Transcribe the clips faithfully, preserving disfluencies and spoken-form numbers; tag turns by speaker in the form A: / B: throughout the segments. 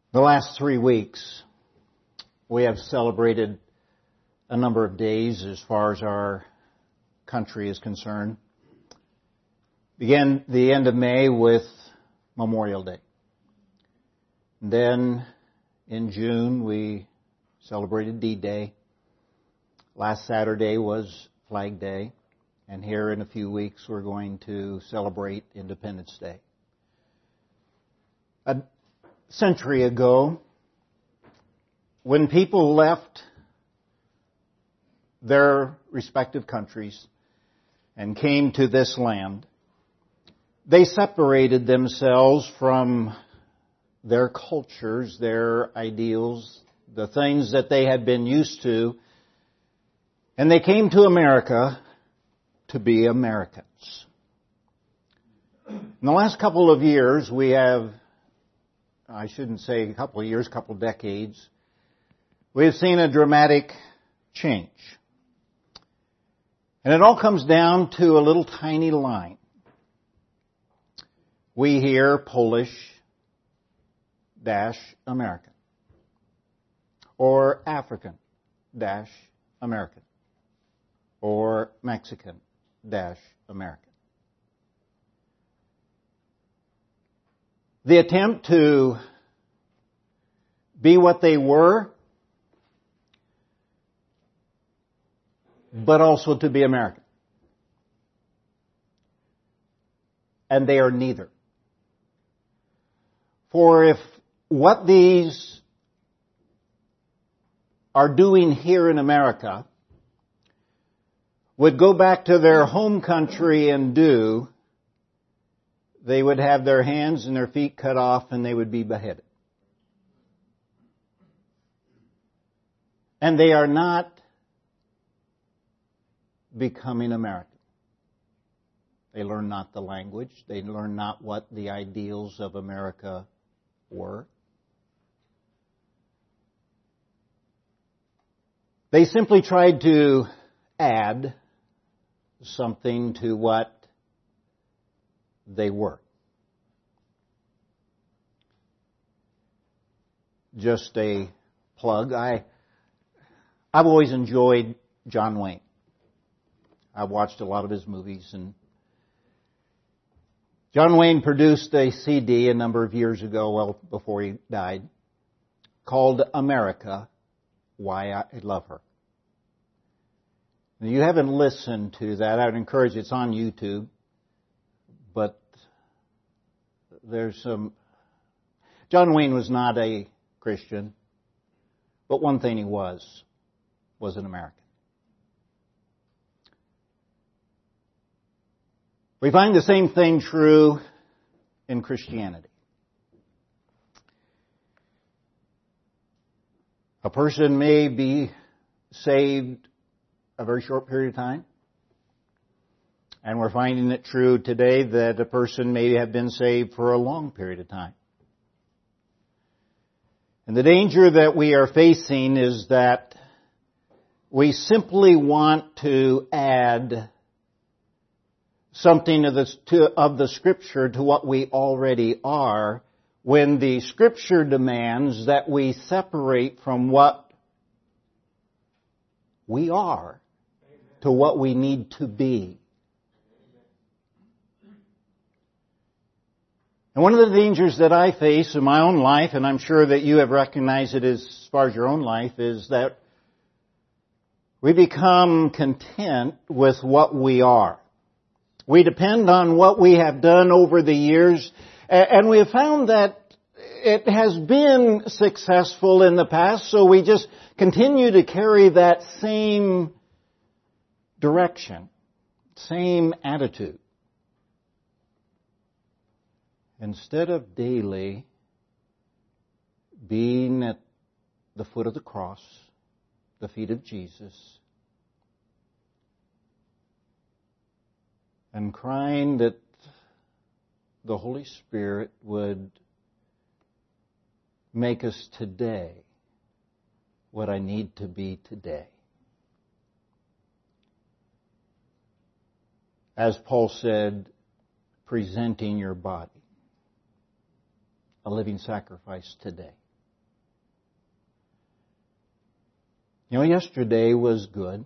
A: The last three weeks, we have celebrated a number of days as far as our country is concerned. Began the end of May with Memorial Day. Then in June, we celebrated D-Day. Last Saturday was Flag Day. And here in a few weeks, we're going to celebrate Independence Day. A century ago, when people left their respective countries and came to this land, they separated themselves from their cultures, their ideals, the things that they had been used to, and they came to America to be Americans. In the last couple of years, we have, I shouldn't say a couple of years, a couple of decades, we have seen a dramatic change. And it all comes down to a little tiny line. We hear Polish dash American, or African dash American, or Mexican dash American. The attempt to be what they were, but also to be American. And they are neither. For if what these are doing here in America would go back to their home country and do, they would have their hands and their feet cut off and they would be beheaded. And they are not becoming American. They learn not the language. They learn not what the ideals of America were. They simply tried to add something to what they were. Just a plug. I, I've always enjoyed John Wayne. I've watched a lot of his movies, and John Wayne produced a C D a number of years ago, well before he died, called America, Why I Love Her. Now, you haven't listened to that. I would encourage you. It's on YouTube. But there's some... John Wayne was not a Christian, but one thing he was, was an American. We find the same thing true in Christianity. A person may be saved a very short period of time, and we're finding it true today that a person may have been saved for a long period of time. And the danger that we are facing is that we simply want to add something of the, to, of the Scripture to what we already are, when the Scripture demands that we separate from what we are to what we need to be. And one of the dangers that I face in my own life, and I'm sure that you have recognized it as far as your own life, is that we become content with what we are. We depend on what we have done over the years, and we have found that it has been successful in the past, so we just continue to carry that same direction, same attitude. Instead of daily being at the foot of the cross, the feet of Jesus, and crying that the Holy Spirit would make us today what I need to be today. As Paul said, presenting your body a living sacrifice today. You know, yesterday was good.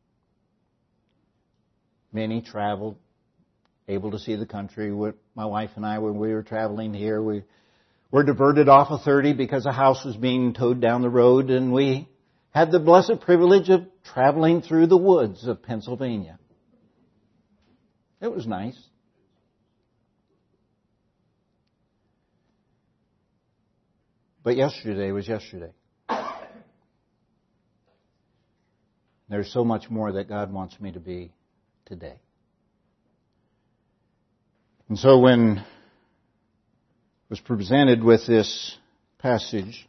A: Many traveled, able to see the country. My wife and I, when we were traveling here, we were diverted off of thirty because a house was being towed down the road, and we had the blessed privilege of traveling through the woods of Pennsylvania. It was nice. But yesterday was yesterday. There's so much more that God wants me to be today. And so when I was presented with this passage,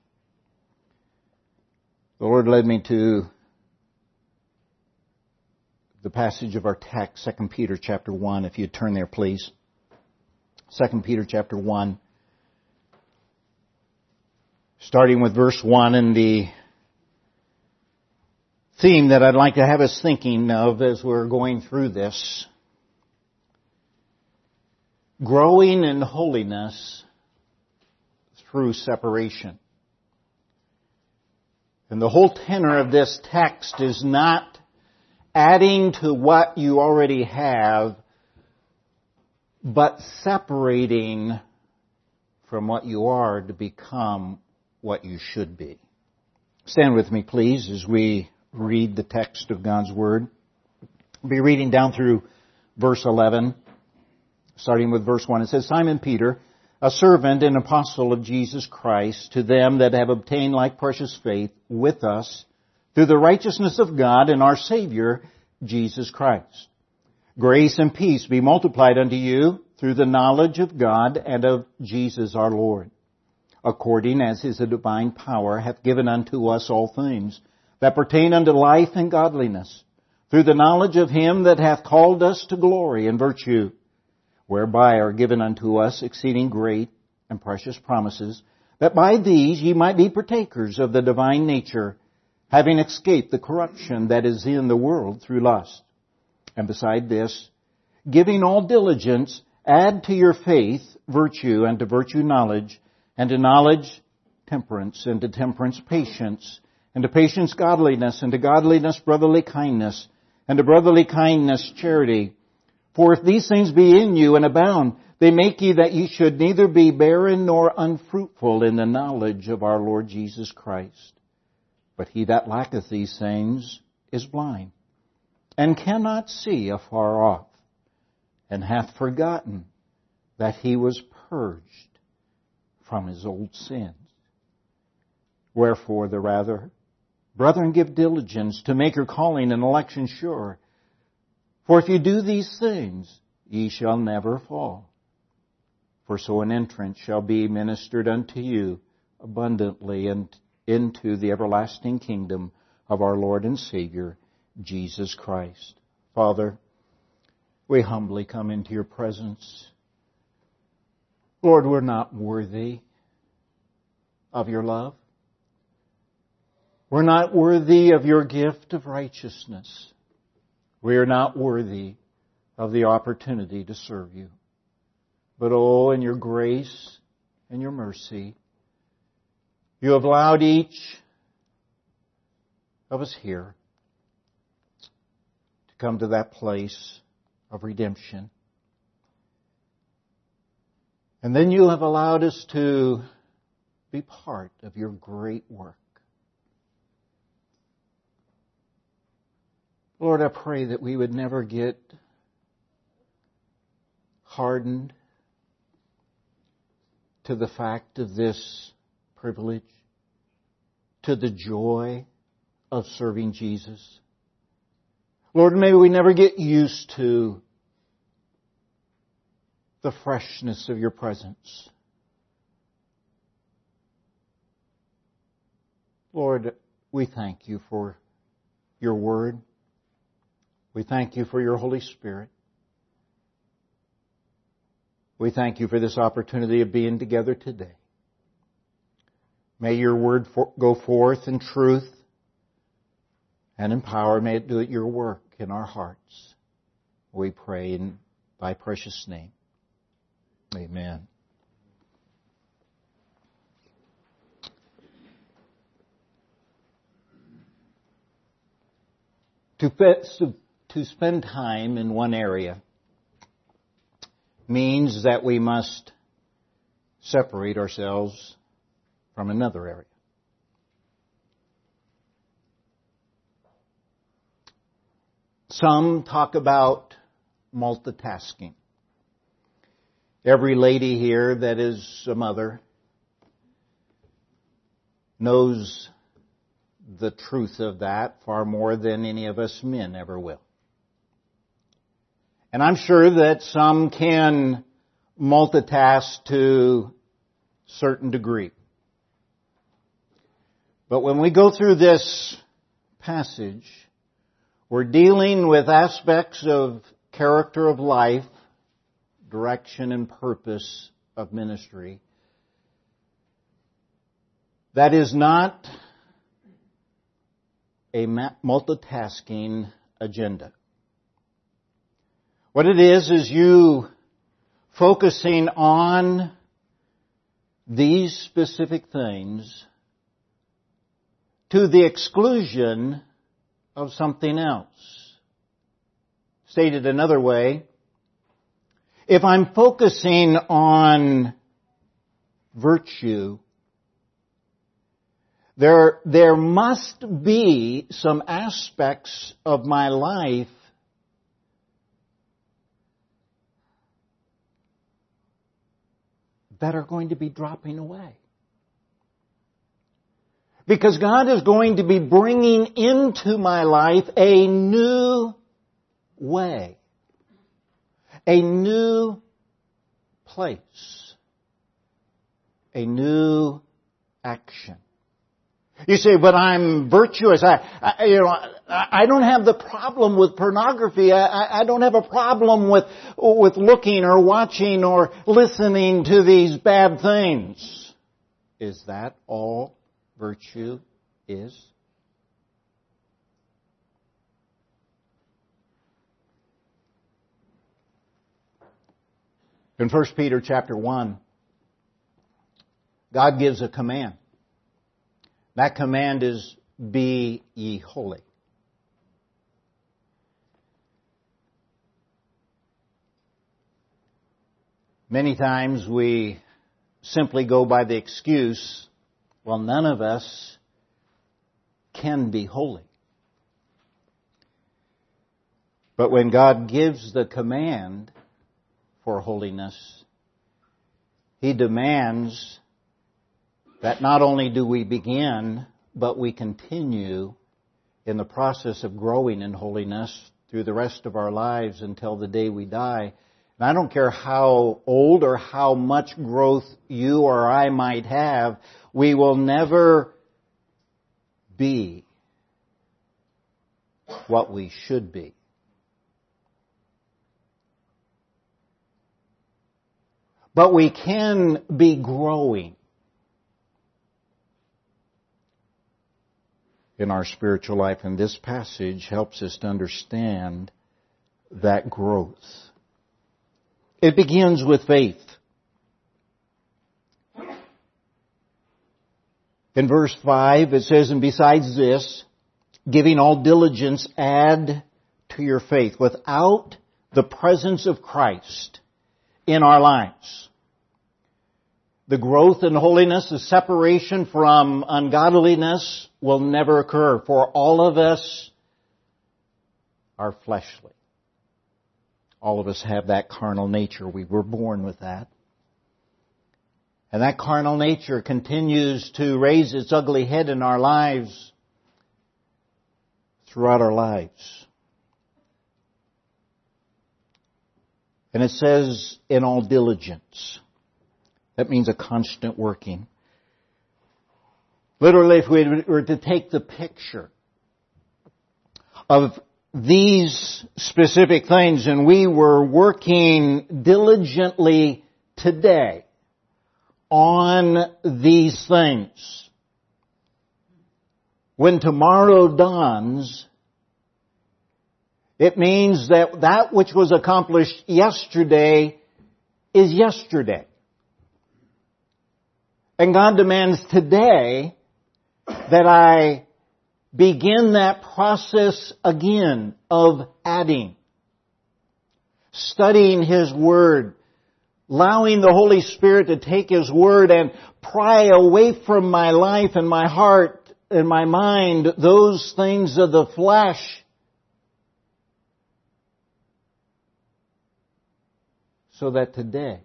A: the Lord led me to the passage of our text, Second Peter chapter one. If you'd turn there, please. Second Peter chapter one. Starting with verse one, and the theme that I'd like to have us thinking of as we're going through this. Growing in holiness through separation. And the whole tenor of this text is not adding to what you already have, but separating from what you are to become what you should be. Stand with me, please, as we read the text of God's Word. We'll be reading down through verse eleven, starting with verse one. It says, Simon Peter, a servant and apostle of Jesus Christ, to them that have obtained like precious faith with us through the righteousness of God and our Savior, Jesus Christ. Grace and peace be multiplied unto you through the knowledge of God and of Jesus our Lord, according as His divine power hath given unto us all things that pertain unto life and godliness, through the knowledge of Him that hath called us to glory and virtue, whereby are given unto us exceeding great and precious promises, that by these ye might be partakers of the divine nature, having escaped the corruption that is in the world through lust. And beside this, giving all diligence, add to your faith virtue, and to virtue knowledge, and to knowledge temperance, and to temperance patience, and to patience godliness, and to godliness brotherly kindness, and to brotherly kindness charity. For if these things be in you and abound, they make ye that ye should neither be barren nor unfruitful in the knowledge of our Lord Jesus Christ. But he that lacketh these things is blind, and cannot see afar off, and hath forgotten that he was purged from his old sins. Wherefore the rather, brethren, give diligence to make your calling and election sure. For if you do these things, ye shall never fall. For so an entrance shall be ministered unto you abundantly and into the everlasting kingdom of our Lord and Savior, Jesus Christ. Father, we humbly come into your presence. Lord, we're not worthy of your love. We're not worthy of your gift of righteousness. We are not worthy of the opportunity to serve you. But oh, in your grace and your mercy, you have allowed each of us here to come to that place of redemption. And then you have allowed us to be part of your great work. Lord, I pray that we would never get hardened to the fact of this privilege, to the joy of serving Jesus. Lord, may we never get used to the freshness of your presence. Lord, we thank you for your word. We thank you for your Holy Spirit. We thank you for this opportunity of being together today. May your word for, go forth in truth and in power. May it do your work in our hearts. We pray in thy precious name. Amen. To, fe- to spend time in one area means that we must separate ourselves from another area. Some talk about multitasking. Every lady here that is a mother knows the truth of that far more than any of us men ever will. And I'm sure that some can multitask to a certain degree. But when we go through this passage, we're dealing with aspects of character of life, direction and purpose of ministry that is not a multitasking agenda. What it is, is you focusing on these specific things to the exclusion of something else. Stated another way, if I'm focusing on virtue, there, there must be some aspects of my life that are going to be dropping away. Because God is going to be bringing into my life a new way. A new place. A new action. You say, but I'm virtuous. I, I you know, I don't have the problem with pornography. I, I don't have a problem with, with looking or watching or listening to these bad things. Is that all virtue is? In First Peter chapter one, God gives a command. That command is, be ye holy. Many times we simply go by the excuse, well, none of us can be holy. But when God gives the command for holiness, He demands that not only do we begin, but we continue in the process of growing in holiness through the rest of our lives until the day we die. And I don't care how old or how much growth you or I might have, we will never be what we should be. But we can be growing in our spiritual life, and this passage helps us to understand that growth. It begins with faith. In verse five, it says, and besides this, giving all diligence, add to your faith. Without the presence of Christ in our lives, the growth in holiness, the separation from ungodliness will never occur, for all of us are fleshly. All of us have that carnal nature. We were born with that. And that carnal nature continues to raise its ugly head in our lives throughout our lives. And it says, in all diligence. That means a constant working. Literally, if we were to take the picture of these specific things and we were working diligently today on these things, when tomorrow dawns, it means that that which was accomplished yesterday is yesterday. And God demands today that I begin that process again of adding. Studying His Word. Allowing the Holy Spirit to take His Word and pry away from my life and my heart and my mind those things of the flesh. So that today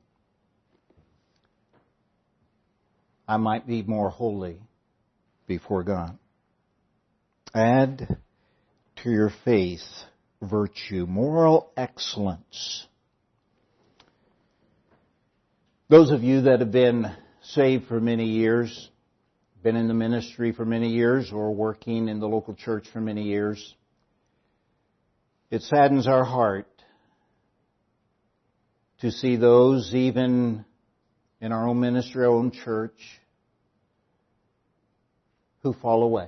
A: I might be more holy before God. Add to your faith virtue, moral excellence. Those of you that have been saved for many years, been in the ministry for many years, or working in the local church for many years, it saddens our heart to see those, even in our own ministry, our own church, who fall away.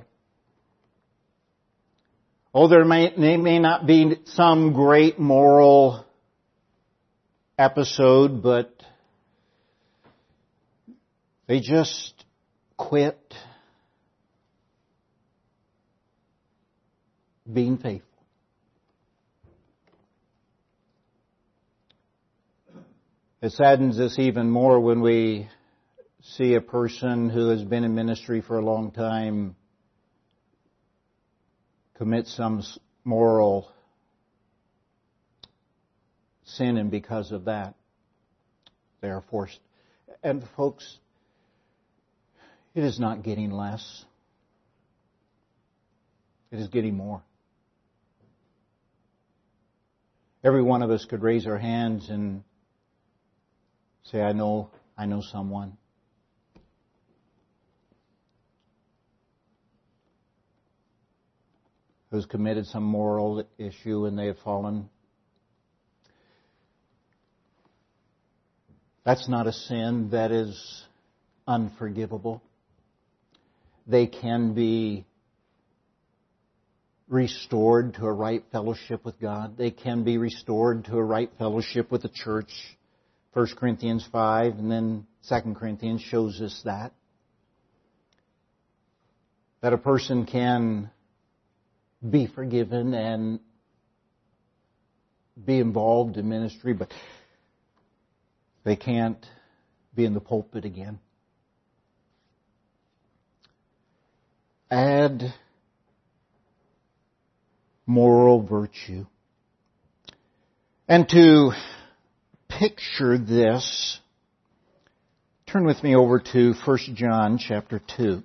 A: Oh, there may, there may not be some great moral episode, but they just quit being faithful. It saddens us even more when we see a person who has been in ministry for a long time commit some moral sin, and because of that, they are forced. And folks, it is not getting less. It is getting more. Every one of us could raise our hands and say, I know, I know someone. Who's committed some moral issue and they have fallen. That's not a sin that is unforgivable. They can be restored to a right fellowship with God. They can be restored to a right fellowship with the church. First Corinthians five and then Second Corinthians shows us that. That a person can be forgiven and be involved in ministry, but they can't be in the pulpit again. Add moral virtue. And to picture this, turn with me over to First John chapter two.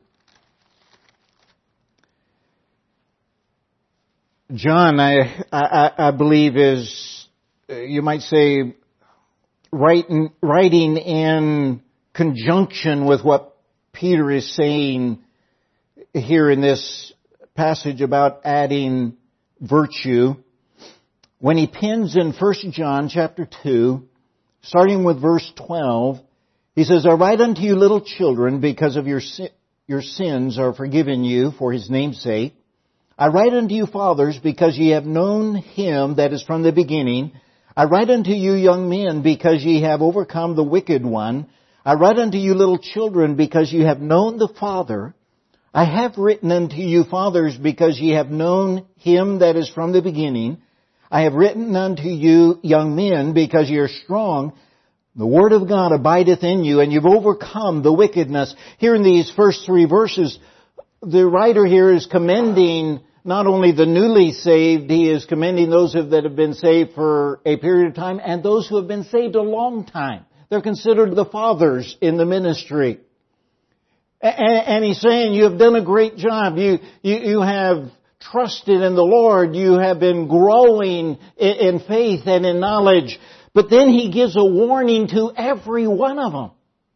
A: John, I, I, I believe, is, you might say, writing, writing in conjunction with what Peter is saying here in this passage about adding virtue. When he pens in First John chapter two, starting with verse twelve, he says, I write unto you, little children, because of your si- your sins are forgiven you for His name's sake. I write unto you, fathers, because ye have known Him that is from the beginning. I write unto you, young men, because ye have overcome the wicked one. I write unto you, little children, because ye have known the Father. I have written unto you, fathers, because ye have known Him that is from the beginning. I have written unto you, young men, because ye are strong. The Word of God abideth in you, and you've overcome the wickedness. Here in these first three verses, the writer here is commending not only the newly saved, he is commending those that have been saved for a period of time and those who have been saved a long time. They're considered the fathers in the ministry. And he's saying, you have done a great job. You, you, you have trusted in the Lord. You have been growing in faith and in knowledge. But then he gives a warning to every one of them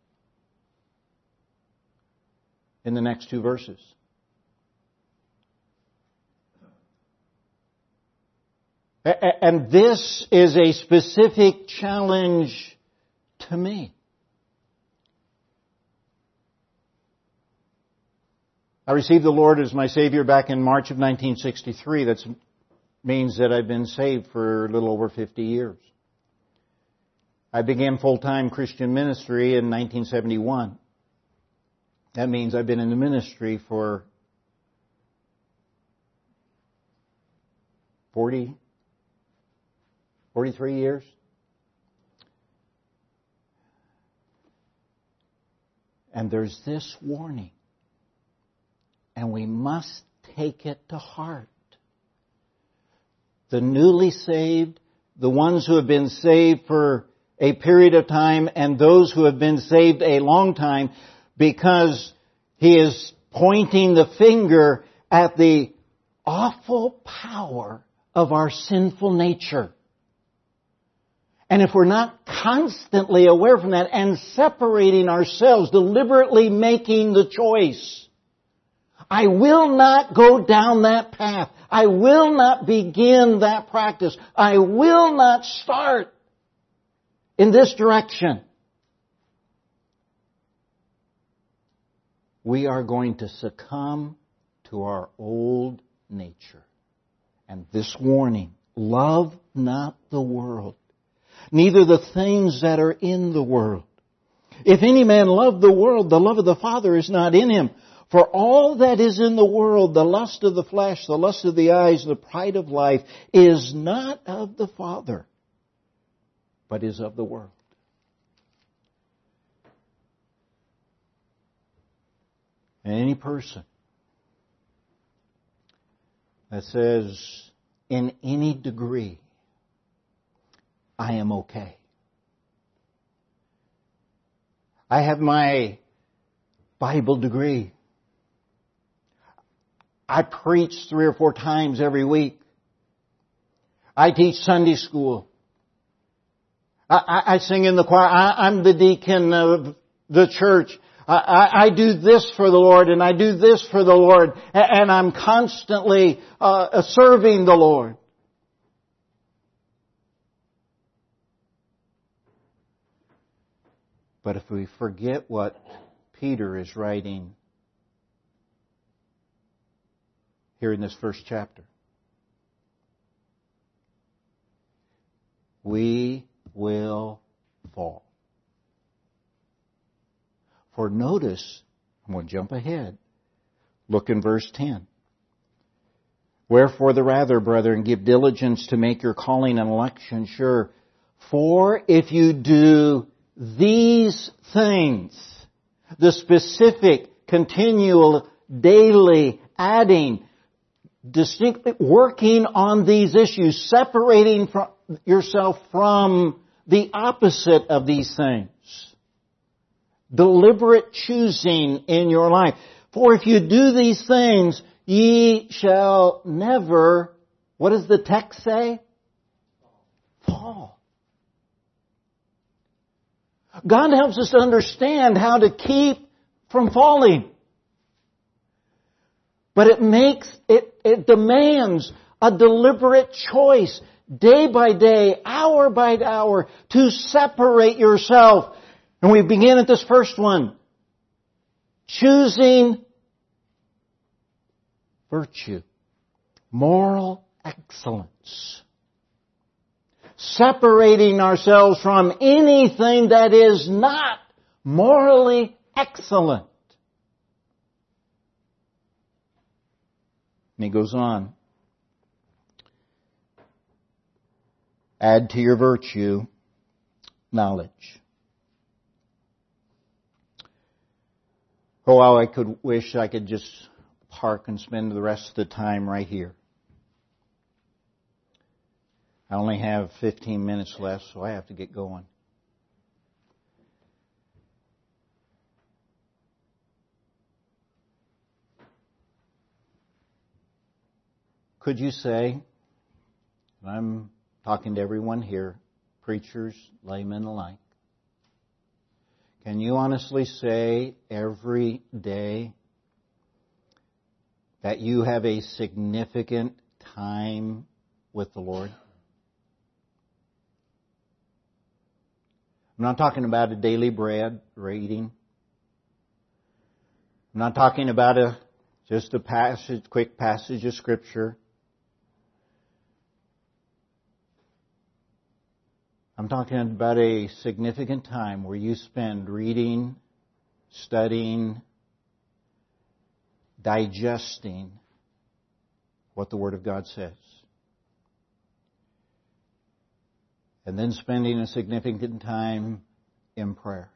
A: in the next two verses. And this is a specific challenge to me. I received the Lord as my Savior back in March of nineteen sixty-three. That means that I've been saved for a little over fifty years. I began full-time Christian ministry in nineteen seventy-one. That means I've been in the ministry for forty, forty-three years. And there's this warning. And we must take it to heart. The newly saved, the ones who have been saved for a period of time, and those who have been saved a long time, because he is pointing the finger at the awful power of our sinful nature. And if we're not constantly aware from that and separating ourselves, deliberately making the choice, I will not go down that path. I will not begin that practice. I will not start in this direction. We are going to succumb to our old nature. And this warning, love not the world, neither the things that are in the world. If any man love the world, the love of the Father is not in him. For all that is in the world, the lust of the flesh, the lust of the eyes, the pride of life, is not of the Father, but is of the world. And any person that says, in any degree, I am okay. I have my Bible degree. I preach three or four times every week. I teach Sunday school. I, I, I sing in the choir. I, I'm the deacon of the church. I, I, I do this for the Lord, and I do this for the Lord, and I'm constantly uh, serving the Lord. But if we forget what Peter is writing here in this first chapter, we will fall. For notice, I'm going to jump ahead. Look in verse ten. Wherefore the rather, brethren, give diligence to make your calling and election sure. For if you do these things, the specific, continual, daily, adding, distinctly working on these issues, separating from yourself from the opposite of these things. Deliberate choosing in your life. For if you do these things, ye shall never, what does the text say? Fall. God helps us to understand how to keep from falling. But it makes, it, it demands a deliberate choice, day by day, hour by hour, to separate yourself. And we begin at this first one. Choosing virtue. Moral excellence. Separating ourselves from anything that is not morally excellent. And he goes on. Add to your virtue knowledge. Oh, how I could wish I could just park and spend the rest of the time right here. I only have fifteen minutes left, so I have to get going. Could you say, and I'm talking to everyone here, preachers, laymen alike, can you honestly say every day that you have a significant time with the Lord? I'm not talking about a daily bread reading. I'm not talking about a just a passage, quick passage of Scripture. I'm talking about a significant time where you spend reading, studying, digesting what the Word of God says. and then spending a significant time in prayer.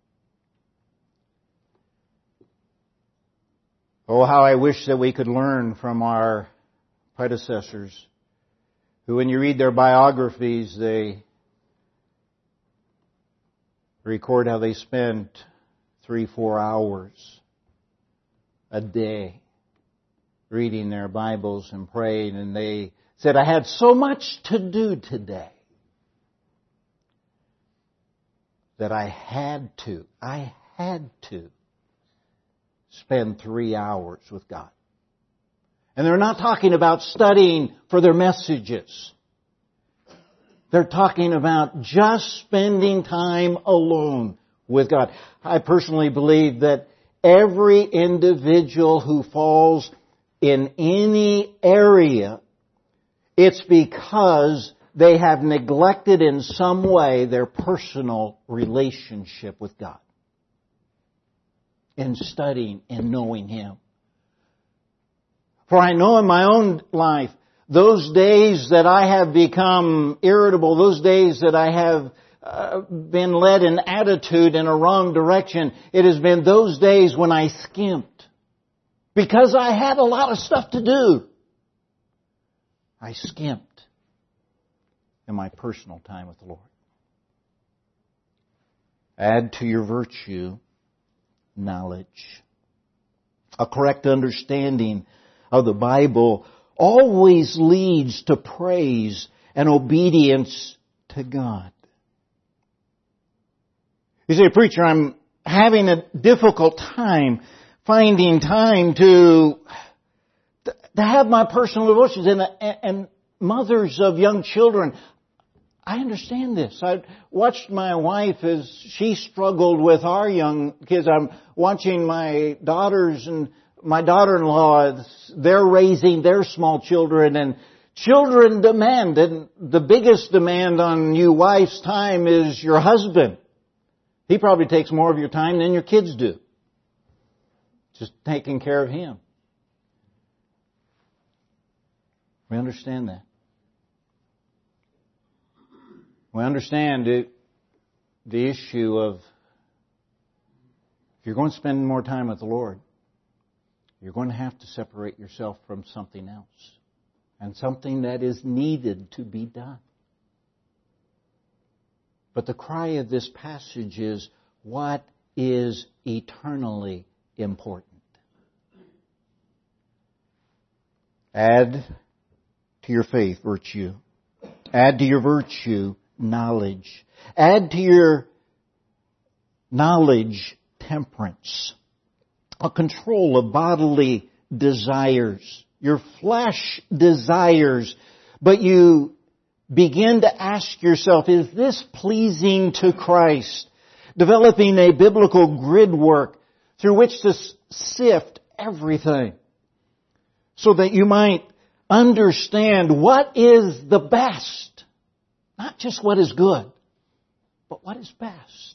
A: Oh, how I wish that we could learn from our predecessors, who, when you read their biographies, they record how they spent three, four hours a day reading their Bibles and praying, and they said, I had so much to do today that I had to, I had to spend three hours with God. And they're not talking about studying for their messages. They're talking about just spending time alone with God. I personally believe that every individual who falls in any area, it's because they have neglected in some way their personal relationship with God, in studying and knowing Him. For I know in my own life, those days that I have become irritable, those days that I have uh, been led in attitude in a wrong direction, it has been those days when I skimped. Because I had a lot of stuff to do. I skimped in my personal time with the Lord. Add to your virtue knowledge. A correct understanding of the Bible always leads to praise and obedience to God. You say, preacher, I'm having a difficult time finding time to, to have my personal devotions. And, and mothers of young children, I understand this. I watched my wife as she struggled with our young kids. I'm watching my daughters and my daughter-in-law, they're raising their small children, and children demand, and the biggest demand on you wife's time is your husband. He probably takes more of your time than your kids do. Just taking care of him. We understand that. We understand it, the issue of if you're going to spend more time with the Lord, you're going to have to separate yourself from something else. And something that is needed to be done. But the cry of this passage is, what is eternally important? Add to your faith virtue. Add to your virtue knowledge. Add to your knowledge temperance. A control of bodily desires. Your flesh desires. But you begin to ask yourself, is this pleasing to Christ? Developing a biblical grid work through which to sift everything. So that you might understand what is the best. Not just what is good, but what is best.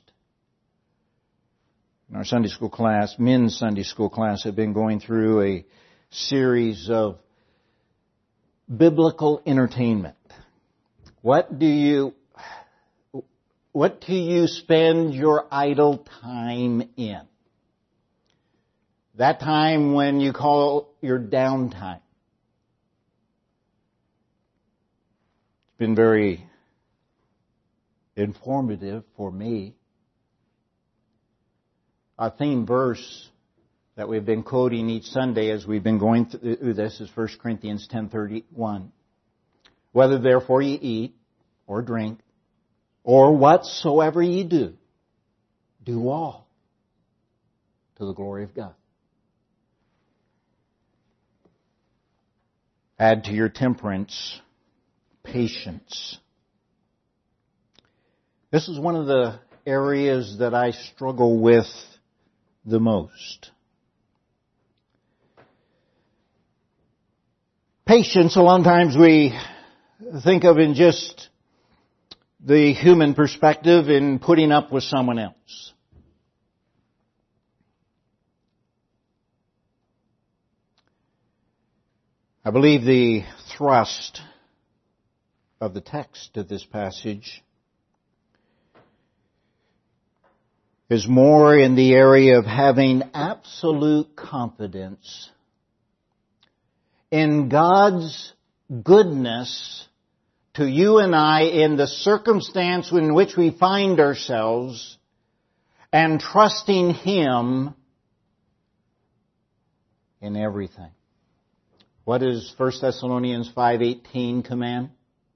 A: In our Sunday school class, men's Sunday school class, have been going through a series of biblical entertainment. What do you, what do you spend your idle time in? That time when you call your downtime. It's been very informative for me. Our theme verse that we've been quoting each Sunday as we've been going through this is First Corinthians ten thirty-one. Whether therefore ye eat or drink or whatsoever ye do, do all to the glory of God. Add to your temperance patience. This is one of the areas that I struggle with the most. Patience, a lot of times we think of in just the human perspective in putting up with someone else. I believe the thrust of the text of this passage is more in the area of having absolute confidence in God's goodness to you and I in the circumstance in which we find ourselves, and trusting Him in everything. What does First Thessalonians five eighteen command?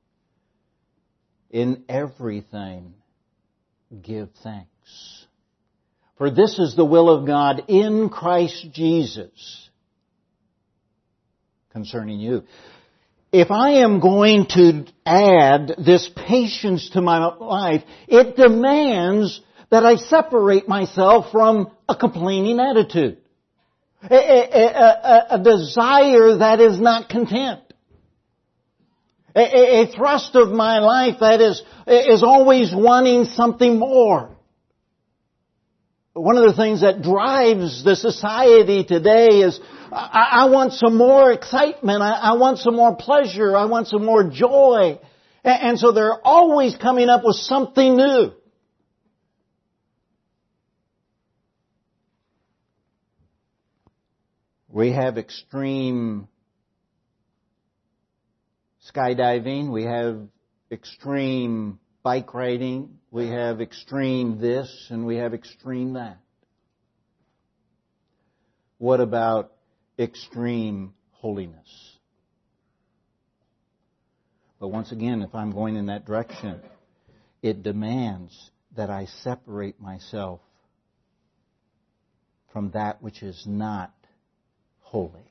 A: In everything give thanks. For this is the will of God in Christ Jesus concerning you. If I am going to add this patience to my life, it demands that I separate myself from a complaining attitude. A, a, a, a desire that is not content. A, a, a thrust of my life that is, is always wanting something more. One of the things that drives the society today is, I, I want some more excitement, I, I want some more pleasure, I want some more joy. And, and so they're always coming up with something new. We have extreme skydiving, we have extreme bike riding, we have extreme this, and we have extreme that. What about extreme holiness? But once again, if I'm going in that direction, it demands that I separate myself from that which is not holy.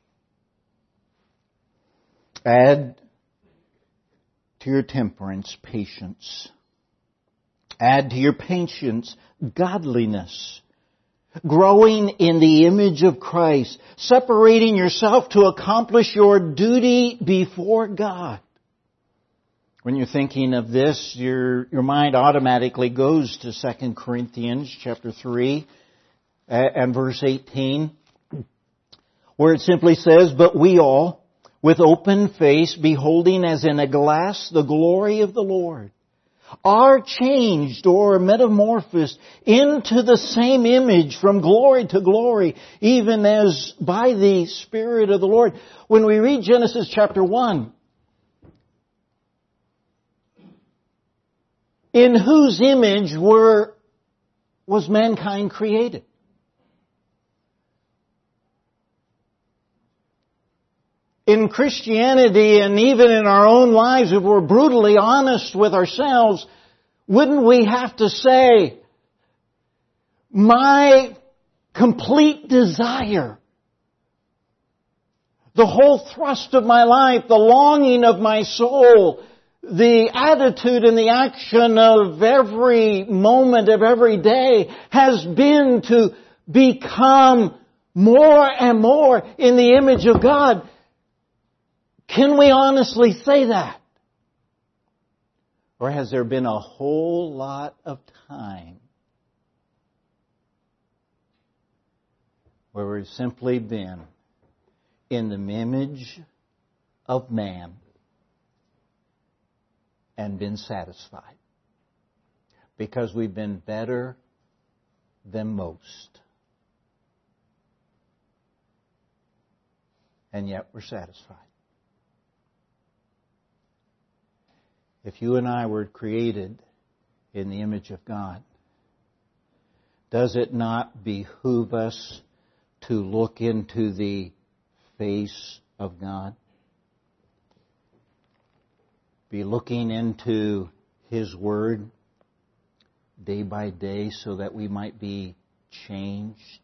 A: Add to your temperance patience. Add to your patience godliness. Growing in the image of Christ. Separating yourself to accomplish your duty before God. When you're thinking of this, your, your mind automatically goes to Second Corinthians chapter three and verse eighteen, where it simply says, "But we all, with open face, beholding as in a glass the glory of the Lord, are changed or metamorphosed into the same image from glory to glory, even as by the Spirit of the Lord." When we read Genesis chapter one, in whose image were was mankind created? In Christianity and even in our own lives, if we're brutally honest with ourselves, wouldn't we have to say, my complete desire, the whole thrust of my life, the longing of my soul, the attitude and the action of every moment of every day has been to become more and more in the image of God? Can we honestly say that? Or has there been a whole lot of time where we've simply been in the image of man and been satisfied because we've been better than most, and yet we're satisfied? If you and I were created in the image of God, does it not behoove us to look into the face of God? Be looking into His Word day by day so that we might be changed?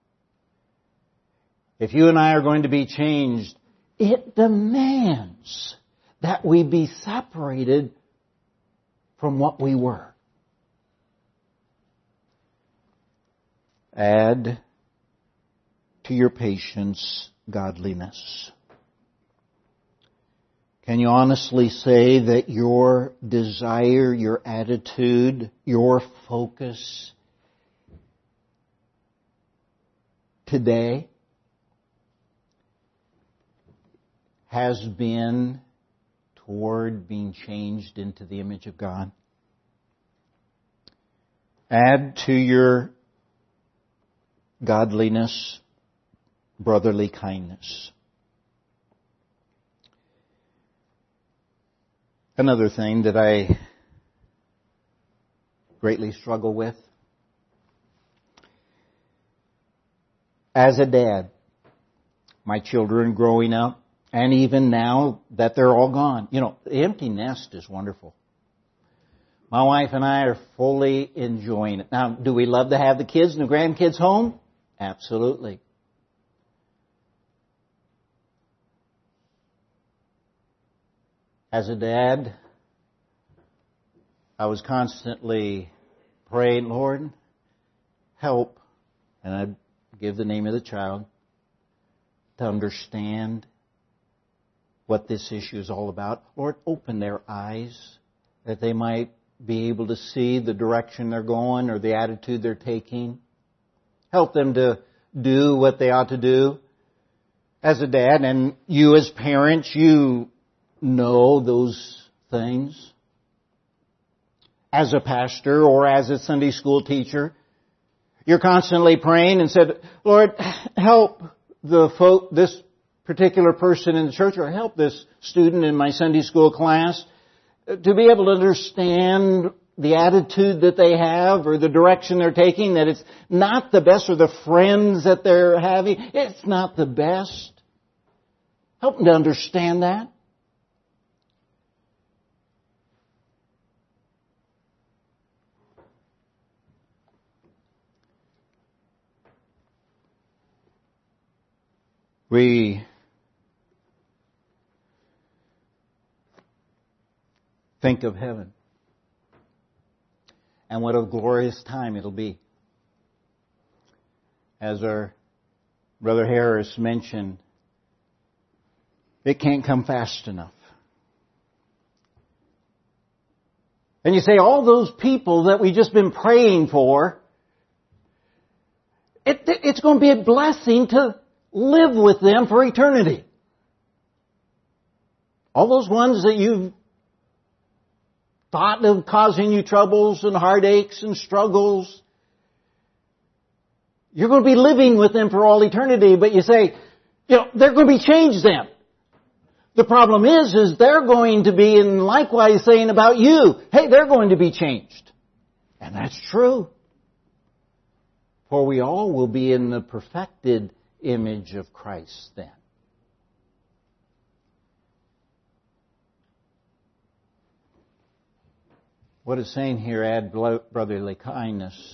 A: If you and I are going to be changed, it demands that we be separated from what we were. Add to your patience godliness. Can you honestly say that your desire, your attitude, your focus today has been toward being changed into the image of God. Add to your godliness brotherly kindness. Another thing that I greatly struggle with, as a dad, my children growing up, and even now that they're all gone. You know, the empty nest is wonderful. My wife and I are fully enjoying it. Now, do we love to have the kids and the grandkids home? Absolutely. As a dad, I was constantly praying, Lord, help, and I'd give the name of the child, to understand what this issue is all about. Lord, open their eyes that they might be able to see the direction they're going or the attitude they're taking. Help them to do what they ought to do. As a dad, and you as parents, you know those things. As a pastor or as a Sunday school teacher, you're constantly praying and said, Lord, help the folk, this particular person in the church, or help this student in my Sunday school class to be able to understand the attitude that they have or the direction they're taking, that it's not the best, or the friends that they're having, it's not the best. Help them to understand that. We think of heaven and what a glorious time it'll be. As our Brother Harris mentioned, it can't come fast enough. And you say, all those people that we've just been praying for, it, it's going to be a blessing to live with them for eternity. All those ones that you've thought of causing you troubles and heartaches and struggles, you're going to be living with them for all eternity, but you say, you know, they're going to be changed then. The problem is, is they're going to be, and likewise saying about you, hey, they're going to be changed. And that's true. For we all will be in the perfected image of Christ then. What it's saying here, add brotherly kindness.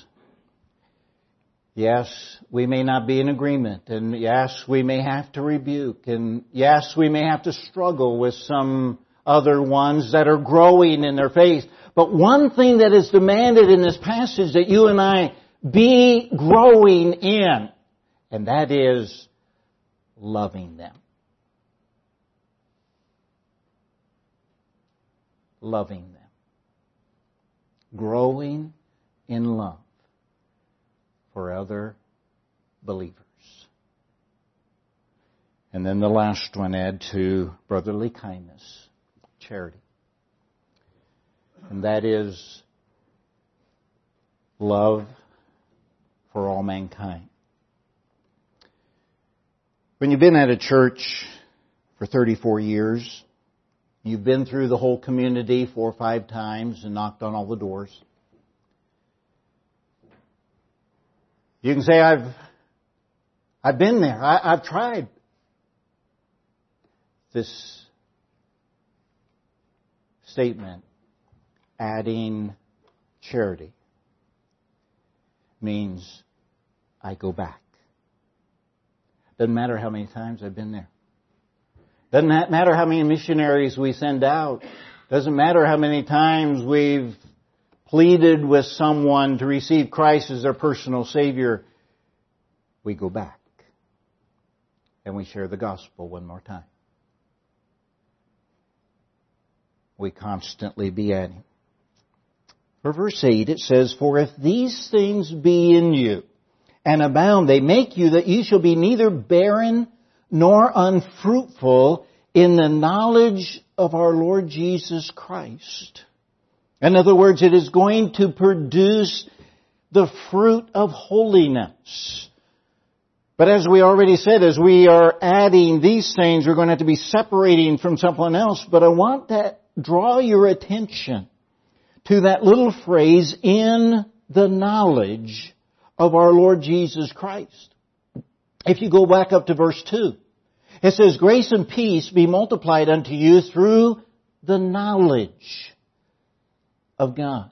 A: Yes, we may not be in agreement, and yes, we may have to rebuke, and yes, we may have to struggle with some other ones that are growing in their faith. But one thing that is demanded in this passage that you and I be growing in, and that is loving them. Loving them. Growing in love for other believers. And then the last one, add to brotherly kindness, charity. And that is love for all mankind. When you've been at a church for thirty-four years, you've been through the whole community four or five times and knocked on all the doors, you can say, I've I've been there. I, I've tried. This statement, adding charity, means I go back. Doesn't matter how many times I've been there. Doesn't matter how many missionaries we send out. Doesn't matter how many times we've pleaded with someone to receive Christ as their personal Savior. We go back and we share the gospel one more time. We constantly be adding. For verse eight it says, for if these things be in you and abound, they make you that ye shall be neither barren nor unfruitful in the knowledge of our Lord Jesus Christ. In other words, it is going to produce the fruit of holiness. But as we already said, as we are adding these things, we're going to have to be separating from someone else. But I want to draw your attention to that little phrase, in the knowledge of our Lord Jesus Christ. If you go back up to verse two, it says, grace and peace be multiplied unto you through the knowledge of God.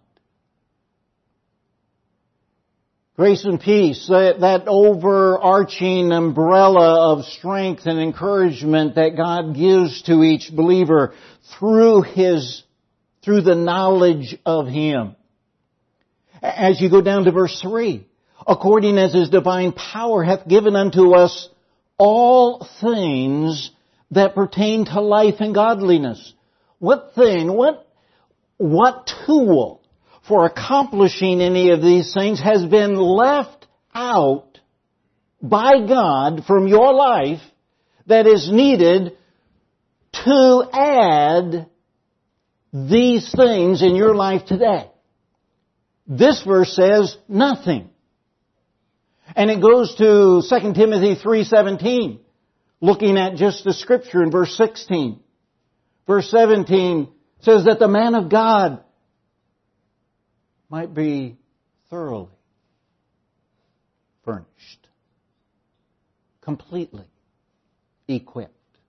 A: Grace and peace, that, that overarching umbrella of strength and encouragement that God gives to each believer through His, through the knowledge of Him. As you go down to verse three, according as His divine power hath given unto us all things that pertain to life and godliness. What thing, what, what tool for accomplishing any of these things has been left out by God from your life that is needed to add these things in your life today? This verse says nothing. And it goes to Second Timothy three seventeen, looking at just the Scripture in verse sixteen. Verse seventeen says that the man of God might be thoroughly furnished, completely equipped.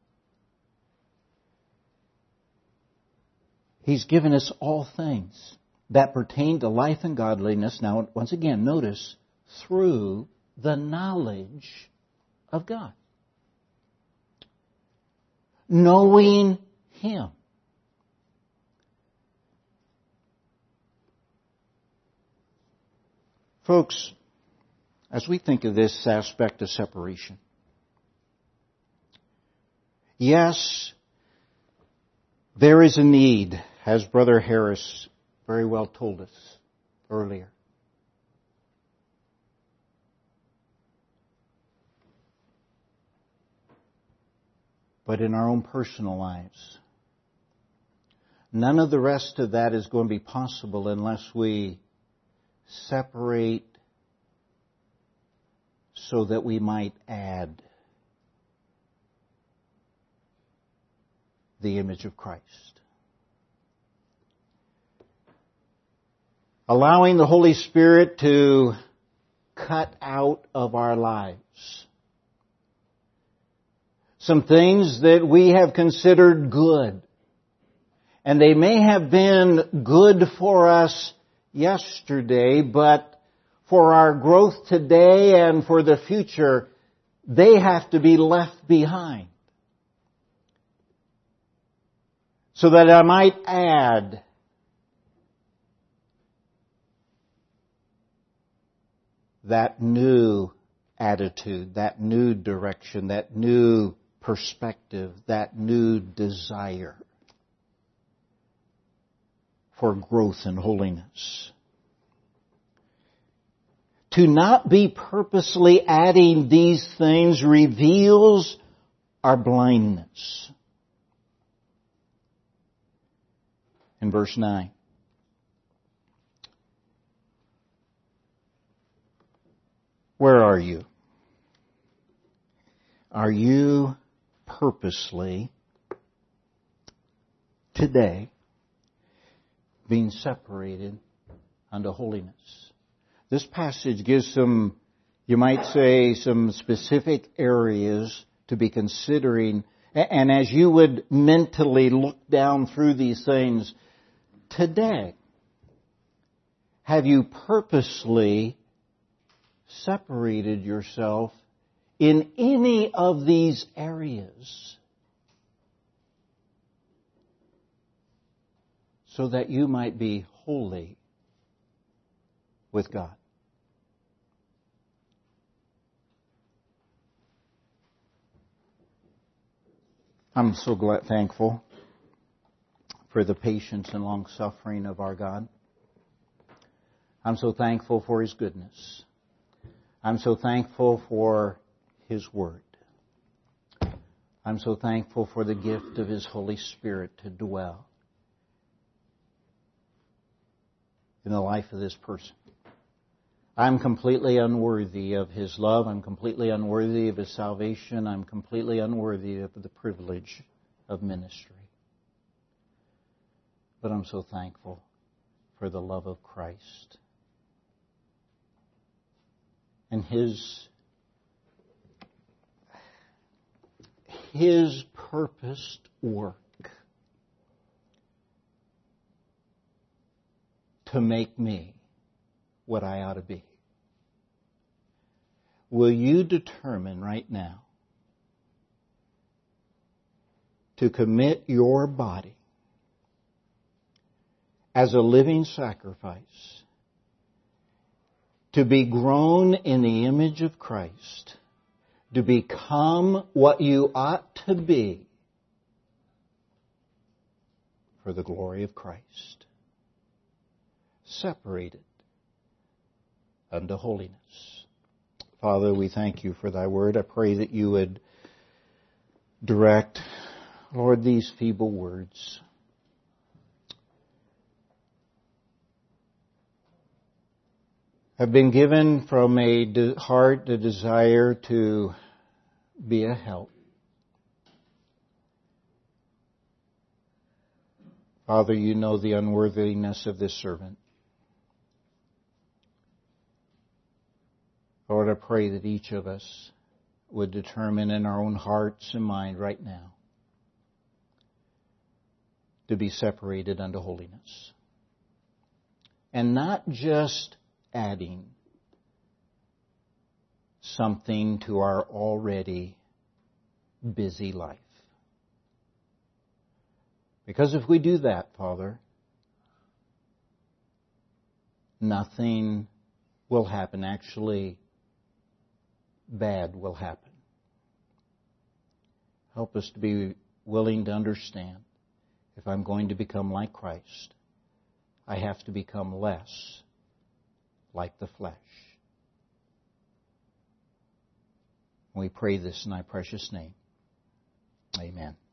A: He's given us all things that pertain to life and godliness. Now, once again, notice, through the knowledge of God. Knowing Him. Folks, as we think of this aspect of separation, yes, there is a need, as Brother Harris very well told us earlier. But in our own personal lives, none of the rest of that is going to be possible unless we separate so that we might add the image of Christ. Allowing the Holy Spirit to cut out of our lives some things that we have considered good. And they may have been good for us yesterday, but for our growth today and for the future, they have to be left behind. So that I might add that new attitude, that new direction, that new perspective, that new desire for growth and holiness. To not be purposely adding these things reveals our blindness. In verse nine. Where are you? Are you purposely today being separated unto holiness? This passage gives some, you might say, some specific areas to be considering. And as you would mentally look down through these things today, have you purposely separated yourself in any of these areas so that you might be holy with God? I'm so glad, thankful for the patience and long suffering of our God. I'm so thankful for His goodness. I'm so thankful for His Word. I'm so thankful for the gift of His Holy Spirit to dwell in the life of this person. I'm completely unworthy of His love. I'm completely unworthy of His salvation. I'm completely unworthy of the privilege of ministry. But I'm so thankful for the love of Christ and His, His purposed work to make me what I ought to be. Will you determine right now to commit your body as a living sacrifice to be grown in the image of Christ, to become what you ought to be for the glory of Christ, separated unto holiness. Father, we thank You for Thy word. I pray that You would direct, Lord, these feeble words. Have been given from a de- heart, a desire to be a help. Father, You know the unworthiness of this servant. Lord, I pray that each of us would determine in our own hearts and mind right now to be separated unto holiness. And not just adding something to our already busy life. Because if we do that, Father, nothing will happen. Actually, bad will happen. Help us to be willing to understand, if I'm going to become like Christ, I have to become less like the flesh. We pray this in Thy precious name. Amen.